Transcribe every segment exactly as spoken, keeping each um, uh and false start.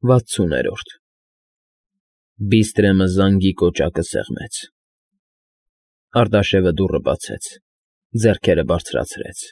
վաթսուներորդ Բիստրեմը զանգի կոճակը սեղմեց։ Արտաշևը դուռը բացեց, ձեռքերը բարձրացրեց։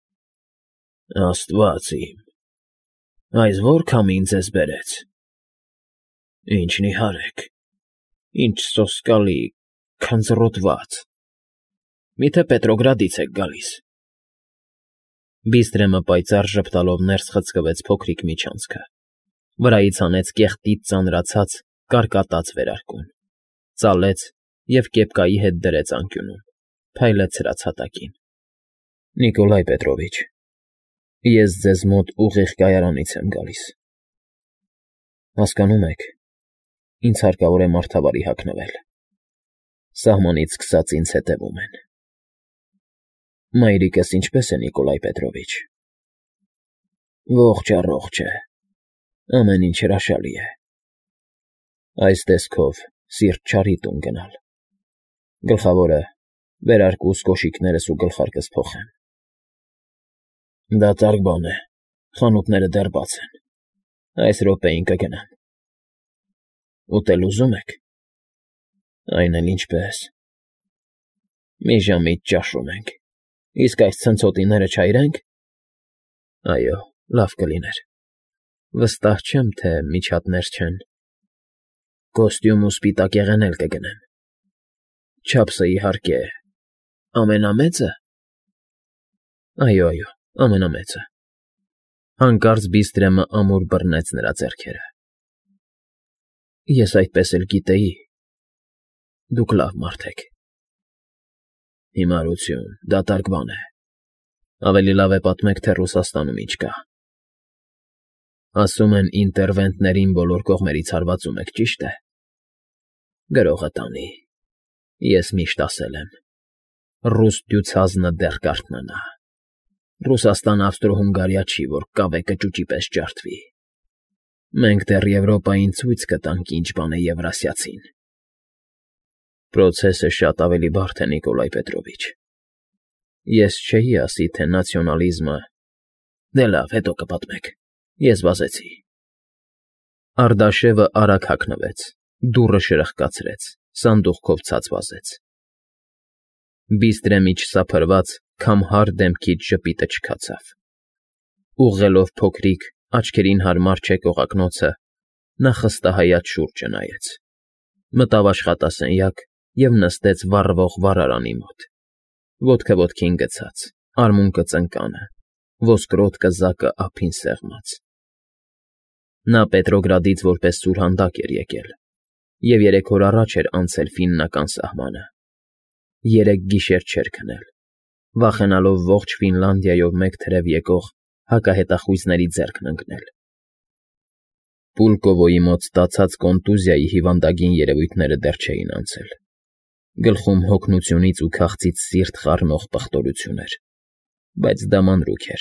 Աստված իմ, այս ո՞ր քամին ձեզ բերեց։ Ինչ նիհար եք, ինչ սոսկալի, քնձռոտված։ Միթե Պետրոգրադից եք գալիս։ Բիստրեմը պայծառ ժպտալով ներս խցկվեց փոքրիկ միջանցքը, վրայից հանեց կեղտից ծանրացած, կարկատած վերարկուն, ծալեց և կեպկայի հետ դրեց անկյունում, փայլեց հրացատակին։ Նիկոլայ Պետրովիչ, ես ձեզ մոտ ուղիղ կայարանից եմ գալիս։ Հասկանում եք, ինձ հարկավոր է մարդավարի հագնվել։ Սահմանից սկսած ինձ հետևում են։ Մայրիկս ինչպե՞ս է, Նիկոլայ Պետրովիչ։ Ողջ առողջ է, ամեն ինչ հրաշալի է։ Այս տեսքով սիրտ չարի տուն գնալ։ Գլխավորը վերարկուս կոշիկներս ու գլխարկս փոխեմ։ Դատարկ բան է, խանութները դեռ բաց են, այս րոպեին կգնամ։ Ուտել ուզում եք։ Այն էլ ինչպես։ Մի ժամից ճաշում ենք, իսկ այս ցնցոտիները չայրենք։ Այո, լավ կլիներ։ Վստահ չեմ, թե միջատներ չեն։ Կոստյում ու սպիտակ եղեն էլ կգնեմ։ Չափսը, իհարկե, ամենամե՞ծը։ Այո, այո, ամենամեծը։ Հանկարծ Բիստրեմը ամուր բռնեց նրա ձեռքերը։ Ես այդպես էլ գիտեի։ Դուք լավ մարդ եք։ Հիմարություն, դատարկ բան է։ Ավելի լավ է պատմեք, թե Ռուսաստանում ինչ կա։ Ասում են ինտերվենտներին բոլոր կողմերից հարվածում եք, ճիշտ է։ Գրողը տանի։ Ես միշտ ասել եմ. ռուս դյուցազնը դեռ կարթնանա։ Ռուսաստանը Ավստրո-Հունգարիա չի, որ կավե կճուճի պես ջարդվի։ Մենք դեռ Եվրոպային ցույց կտանք ինչ բան է Եվրասիացին։ Պրոցեսը շատ ավելի բարդ է, Նիկոլայ Պետրովիչ։ Ես չէի ասի, թե նացիոնալիզմը… Դե լավ, հետո կպատմեք։ Ես վազեցի։ Արտաշևը արագ հագնվեց, դուռը շրխկացրեց, սանդուղքով ցած վազեց։ Բիստրեմի չսափրված, քամհար դեմքից ժպիտը չքացավ։ Ուղղելով փոքրիկ, աչքերին հարմար չեկող ակնոցը, նա խստահայաց շուրջը նայեց։ Մտավ աշխատասենյակ և նստեց վառվող վառարանի մոտ։ Ոտքը ոտքին գցած, արմունկը ծնկանը, ոսկրոտ կզակը ափին սեղմած։ Նա Պետրոգրադից որպես սուրհանդակ էր եկել և երեք օր առաջ էր անցել ֆիննական սահմանը։ Երեք գիշեր չէր քնել, վախենալով ողջ Ֆինլանդիայով մեկ թրև եկող հակահետախույզների ձեռքն ընկնել։ Պուլկովոյի մոտ ստացած կոնտուզիայի հիվանդագին երևույթները դեռ չէին անցել։ Գլխում հոգնությունից ու քաղցից սիրտ խառնող պղտորություն էր, բայց դա մանրուք էր։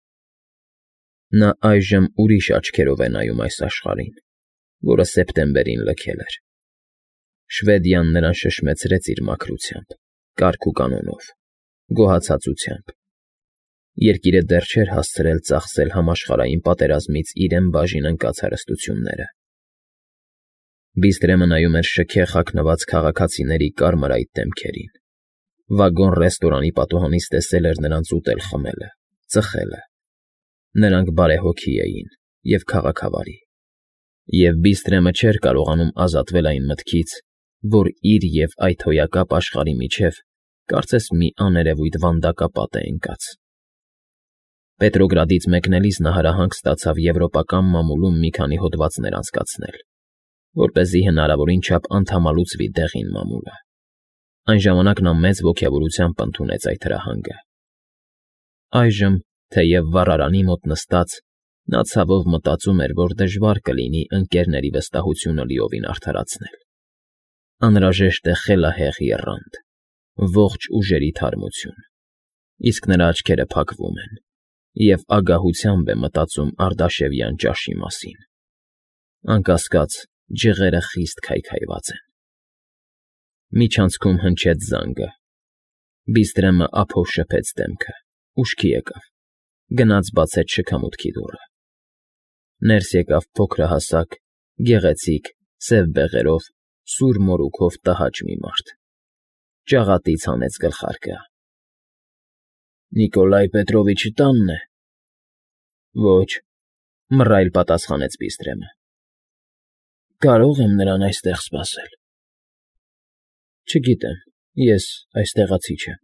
Նա այժմ ուրիշ աչքերով է նայում այս աշխարհին, որը սեպտեմբերին լքել էր։ Շվեդիան նրան շշմեցրեց իր մաքրությամբ, կարգ ու կանոնով, գոհացածությամբ։ Երկիրը դեռ չէր հասցրել ծախսել համաշխարհային պատերազմից իրեն բաժին ընկած հարստությունները։ Բիստրեմը նայում էր շքեղ հագնված քաղաքացիների կարմրայիտ դեմքերին։ Վագոն ռեստորանի պատուհանից տեսել էր նրանց ուտել֊խմելը, ծխելը։ Նրանք բարեհոգի էին և քաղաքավարի։ Եվ Բիստրեմը չէր կարողանում ազատվել այն մտքից, որ իր և այդ հոյակապ աշխարհի միջև կարծես մի աներևույթ վանդակապատ է ընկած։ Պետրոգրադից մեկնելիս նա հրահանգ ստացավ եվրոպական մամուլում մի քանի հոդվածներ անցկացնել, որպեսզի հնարավորին չափ անդամալուծվի դեղին մամուլը։ Այն ժամանակ նա մեծ ոգևորությամբ ընդունեց այդ հրահանգը։ Այժմ, թեև վառարանի մոտ նստած, նա ցավով մտածում էր, որ դժվար կլինի ընկերների վստահությունը լիովին արդարացնել։ Անհրաժեշտ է խելահեղ եռանդ, ողջ ուժերի թարմություն, իսկ նրա աչքերը փակվում են, և ագահությամբ է մտածում Արտաշևյան ճաշի մասին։ Անկասկած, ջղերը խիստ քայքայված են։ Միջանցքում հնչեց զանգը։ Բիստրեմը ափով շփեց դեմքը, ուշքի եկավ, գնաց բացեց շքամուտքի դուռը։ Ներս եկավ փոքրահասակ, գեղեցիկ, սև բեղերով, սուր մորուքով տհաճ մի մարդ։ Ճաղատից հանեց գլխարկը։ ֊ Նիկոլայ Պետրովիչի տա՞նն է։ ֊ Ոչ,֊ մռայլ պատասխանեց Բիստրեմը։ ֊ Կարո՞ղ եմ նրան այստեղ սպասել։ ֊ Չգիտեմ, ես այստեղացի չեմ։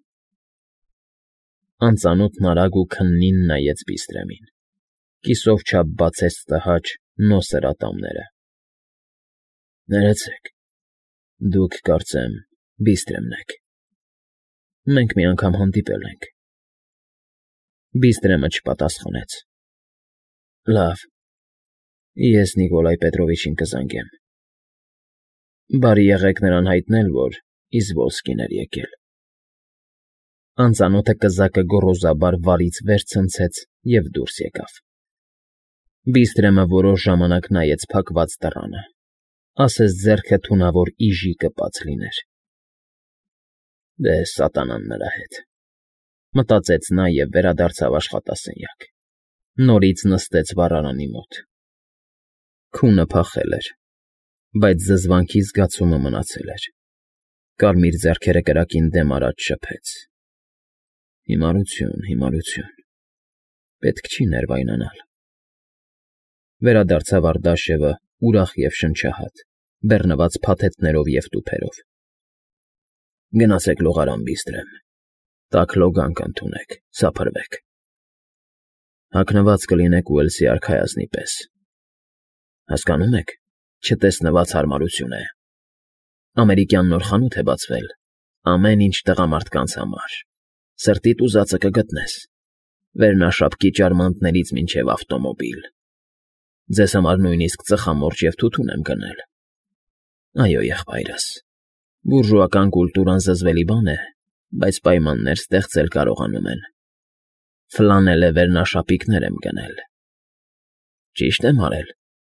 Անծանոթն արագ ու քննին նայեց Բիստրեմին, կիսով չափ բացեց տհաճ, նոսր ատամները։ ֊ Ներեցեք, դուք, կարծեմ, Բիստրեմն եք։ Մենք մի անգամ հանդիպել ենք։ Բիստրեմը չպատասխանեց։ ֊ Լավ, ես Նիկոլայ Պետրովիչին կզանգեմ։ Բարի եղեք նրան հայտնել, որ Իզվոլսկին էր եկել։ Անծանոթը կզակը գոռոզաբար վարից վեր ցնցեց և դուրս եկավ։ Բիստրեմը որոշ ժամանակ նայեց փակված դռանը, ասես ձեռքը թունավոր իժի կպած լիներ։ «Դե, սատանան նրա հետ,֊ մտածեց նա և վերադարձավ աշխատասենյակ։ Նորից նստեց վառարանի մոտ։ Քունը փախել էր, բայց զզվանքի զգացումը մնացել էր։ Կարմիր ձեռքերը կրակին դեմ արած շփեց։ Հիմարություն, հիմարություն… Պետք չի ներվայնանալ։ Վերադարձավ Արտաշևը ուրախ և շնչահատ, բեռնված փաթեթներով և տուփերով։ Գնացեք լողարան, Բիստրեմ, տաք լոգանք ընդունեք, սափրվեք։ Հագնված կլինեք Ուելսի արքայազնի պես։ Հասկանում եք, չտեսնված հարմարություն է։ Ամերիկյան նոր խանութ է բացվել, ամեն ինչ տղամարդկանց համար։ Սրտիդ ուզածը կգտնես, վերնաշապկի ճարմանտներից մինչև ավտոմոբիլ։ Ձեզ համար նույնիսկ ծխամորճ և թութուն եմ գնել։ Այո, եղբայրս, բուրժուական կուլտուրան զզվելի բան է, բայց պայմաններ ստեղծել կարողանում են։ Ֆլանելե վերնաշապիկներ եմ գնել։ Ճիշտ եմ արել։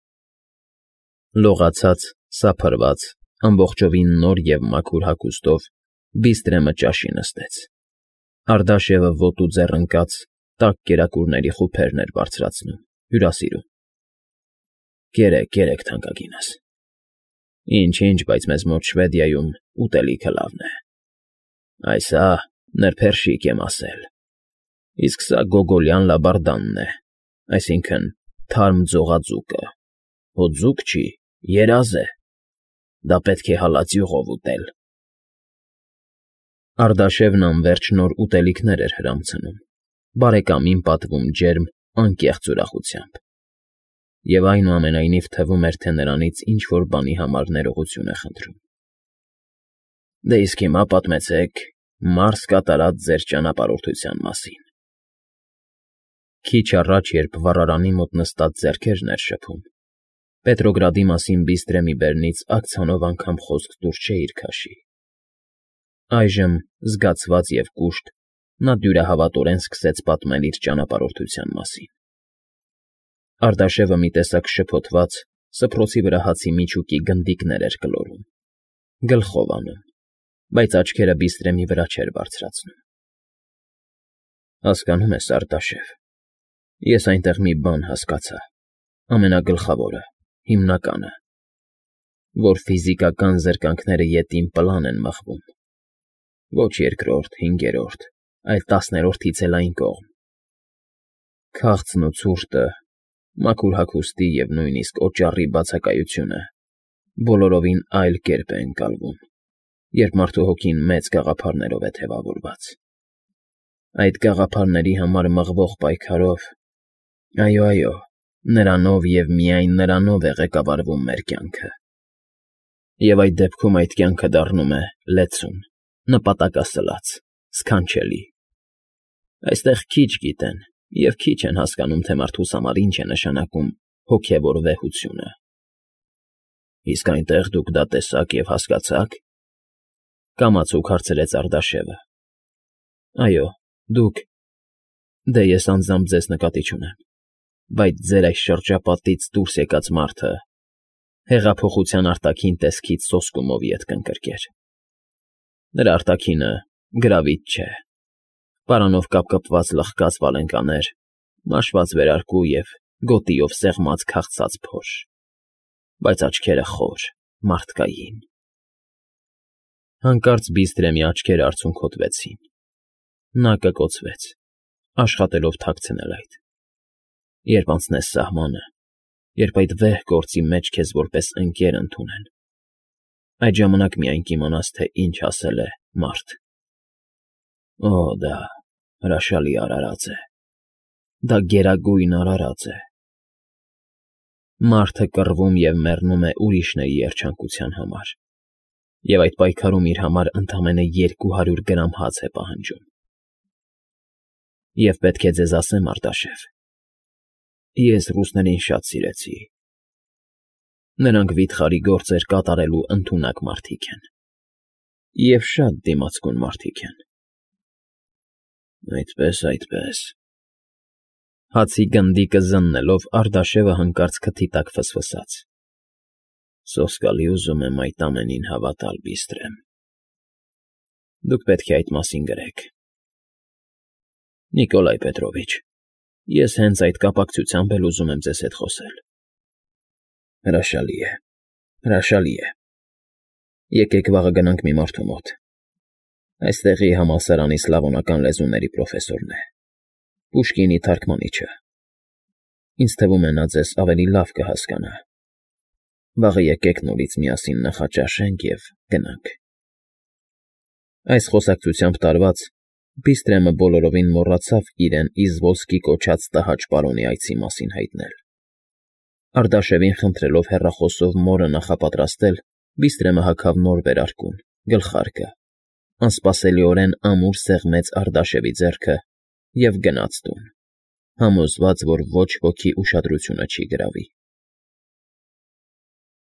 Լողացած, սափրված, ամբողջովին նոր և մաքուր հագուստով Բիստրեմը ճաշի նստեց։ Արտաշևը ոտ ու ձեռ ընկած, տաք կերակուրների խուփերն էր բարձրացնում, հյուրասիրում։ Կերեք, կերեք, թանկագինս։ Ինչ֊ինչ, բայց մեզ մոտ Շվեդիայում ուտելիքը լավն է։ Այ սա նրբերշիկ եմ ասել։ Իսկ սա գոգոլյան լաբարդանն է, այսինքն՝ թարմ ձողաձուկը։ Հո ձուկ չի, երազ է։ Դա պետք է հալած յուղով ուտել։ Արտաշևն անվերջ նոր ուտելիքներ էր հրամցնում, բարեկամին պատվում ջերմ, անկեղծ ուրախությամբ։ Եվ այնուամենայնիվ թվում էր, թե նրանից ինչ֊որ բանի համար ներողություն է խնդրում։ Դե իսկ հիմա պատմեցեք մարզ կատարած ձեր ճանապարհորդության մասին։ Քիչ առաջ, երբ վառարանի մոտ նստած ձեռքերն էր շփում, Պետրոգրադի մասին Բիստրեմի բերնից աքցանով անգամ խոսք դուրս չէիր քաշի։ Այժմ, զգացված և կուշտ, նա դյուրահավատորեն սկսեց պատմել իր ճանապարհորդության մասին։ Արտաշևը մի տեսակ շփոթված, սփռոցի վրա հացի միջուկի գնդիկներ էր գլորում, գլխով անում, բայց աչքերը Բիստրեմի վրա չէր բարձրացնում։ Հասկանում ես, Արտաշև, ես այնտեղ մի բան հասկացա, ամենագլխավորը, հիմնականը, որ ֆիզիկական զրկանքները ետին պլան են մղվում։ Ոչ երկրորդ, հինգերորդ, այլ տասներորդից էլ այն կողմ։ Քաղցն ու ցուրտը, մաքուր հագուստի և նույնիսկ օճառի բացակայությունը բոլորովին այլ կերպ է ընկալվում, երբ մարդու հոգին մեծ գաղափարներով է թևավորված։ Այդ գաղափարների համար մղվող պայքարով, այո, այո, նրանով և միայն նրանով է ղեկավարվում մեր կյանքը։ Եվ այդ դեպքում այդ կյանքը դառնում է լեցուն, նպատակասլաց, սքանչելի։ Այստեղ քիչ գիտեն և քիչ են հասկանում, թե մարդուս համար ինչ է նշանակում հոգևոր վեհությունը։ Իսկ այնտեղ դուք դա տեսաք և հասկացա՞ք,֊ կամացուկ հարցրեց Արտաշևը։ Այո, դուք… Դե ես անձամբ ձեզ նկատի չունեմ, բայց ձեր այս շրջապատից դուրս եկած մարդը հեղափոխության արտաքին տեսքից սոսկումով ետ կընկրկեր։ Նրա արտաքինը գրավիչ չէ, պարանով կապկպված լխկած վալենկաներ, մաշված վերարկու և գոտիով սեղմած քաղցած փոշ, բայց աչքերը խոր, մարդկային։ Հանկարծ Բիստրեմի աչքերը արցունքոտվեցին։ Նա կկոցվեց, աշխատելով թաքցնել այդ։ Երբ անցնես սահմանը, երբ այդ վեհ գործի մեջ քեզ որպես ընկեր ընդունեն, այդ ժամանակ միայն կիմանաս, թե ինչ ասել է մարդ։ Օ, դա հրաշալի արարած է, դա գերագույն արարած է։ Մարդը կռվում և մեռնում է ուրիշների երջանկության համար, և այդ պայքարում իր համար ընդամենը երկու հարյուր գրամ հաց է պահանջում։ Եվ պետք է ձեզ ասեմ, Արտաշև, ես ռուսներին շատ սիրեցի։ Նրանք վիթխարի գործեր կատարելու ընդունակ մարդիկ են, և շատ դիմացկուն մարդիկ են։ Այդպես, այդպես… Հացի գնդիկը զննելով Արտաշևը հանկարծ քթի տակ ֆսֆսաց. Սոսկալի ուզում եմ այդ ամենին հավատալ, Բիստրեմ։ Դուք պետք է այդ մասին գրեք։ Նիկոլայ Պետրովիչ, ես հենց այդ կապակցությամբ էլ ուզում եմ ձեզ հետ խոսել։ Հրաշալի է, հրաշալի է։ Եկեք վաղը գնանք մի մարդու մոտ։ Այստեղի համալսարանի սլավոնական լեզուների պրոֆեսորն է, Պուշկինի թարգմանիչը։ Ինձ թվում է նա ձեզ ավելի լավ կհասկանա։ Վաղը եկեք նորից միասին նախաճաշենք և գնանք։ Այս խոսակցությամբ տարված Բիստրեմը բոլորովին մոռացավ իրեն Իզվոլսկի կոչած տհաճ պարոնի այցի մասին հայտնել։ Արտաշևին խնդրելով հեռախոսով մորը նախապատրաստել, Բիստրեմը հագավ նոր վերարկուն, գլխարկը, անսպասելիորեն ամուր սեղմեց Արտաշևի ձեռքը և գնաց տուն, համոզված, որ ոչ ոքի ուշադրությունը չի գրավի։